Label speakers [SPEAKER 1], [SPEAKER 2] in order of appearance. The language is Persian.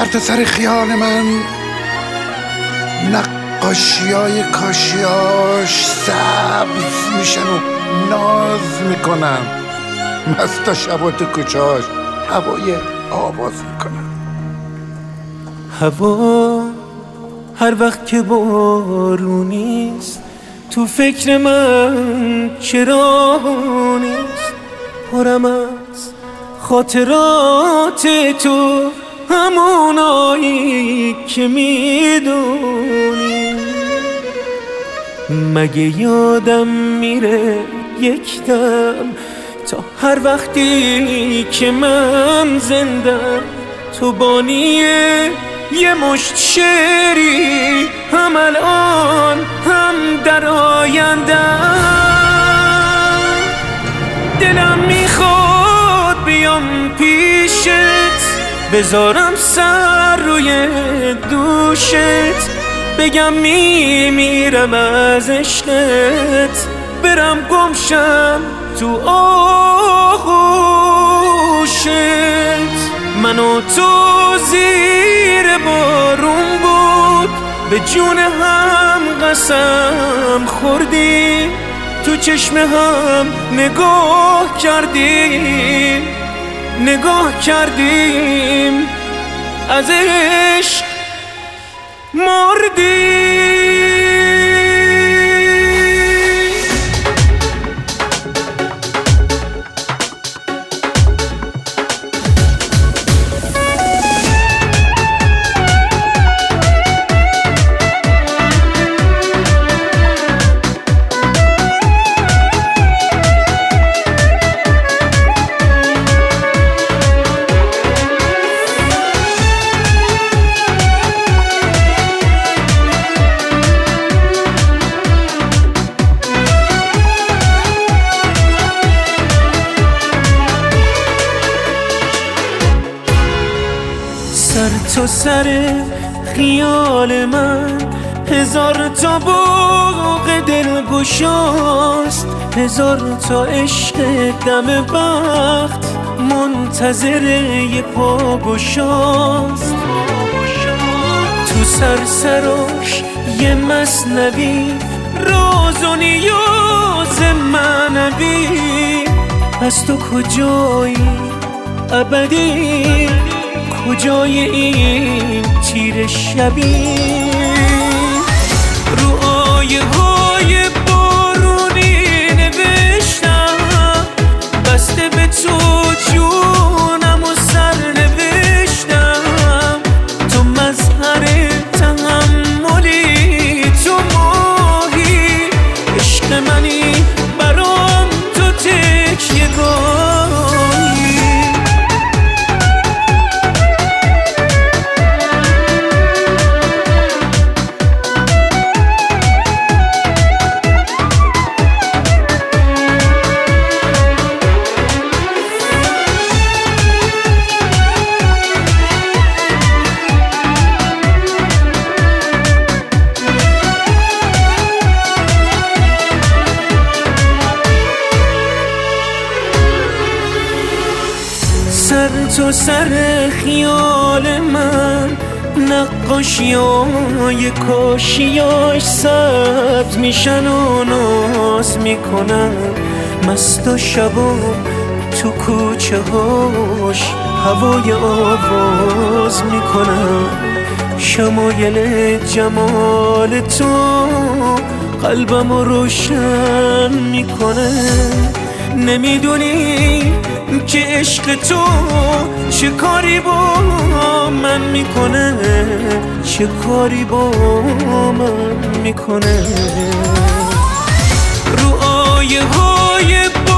[SPEAKER 1] در تا سر خیال من نقاشیای کاشیاش سبز میشن و ناز میکنن، مستا شبا تو کوچهاش هوای آواز میکنن.
[SPEAKER 2] هوا هر وقت که بارونیست تو فکر من چرا نیست، پرم از خاطرات تو همونایی که میدونی. مگه یادم میره یک دم تا هر وقتی که من زندم تو بانی یه مشت شعری، هم الان هم در آیندم. دلم میخواد بیام پیشت، بذارم سر روی دوشت، بگم میمیرم از عشقت، برم گمشم تو آغوشت. من و تو زیر بارون بود به جون هم قسم خوردیم، تو چشم هم نگاه کردیم از عشق مردیم. سر تو سر خیال من هزار تا باغ دلگشاست، هزار تا عشق دم بخت منتظر یه پاگشاست. تو سرسراش یه مثنوی راز و نیاز معنوی، پس تو کجایی ابدی، کجای این تیر شبی؟ رو آیه های بارونی نوشتم، بسته به تو جونم و سر نوشتم. تو مظهر تحملی، تو ماهی عشق منی، برام تو تکیه گاهی. سر تو سر خیال من نقاشیای کاشیاش سبز میشن و ناز میکنن، مست و شبا تو کوچه هاش هوای آواز میکنن. شمایل جمال تو قلبمو روشن میکنه. نمیدونی که عشق تو چه کاری با من میکنه، چه کاری با من میکنه. رو آیه های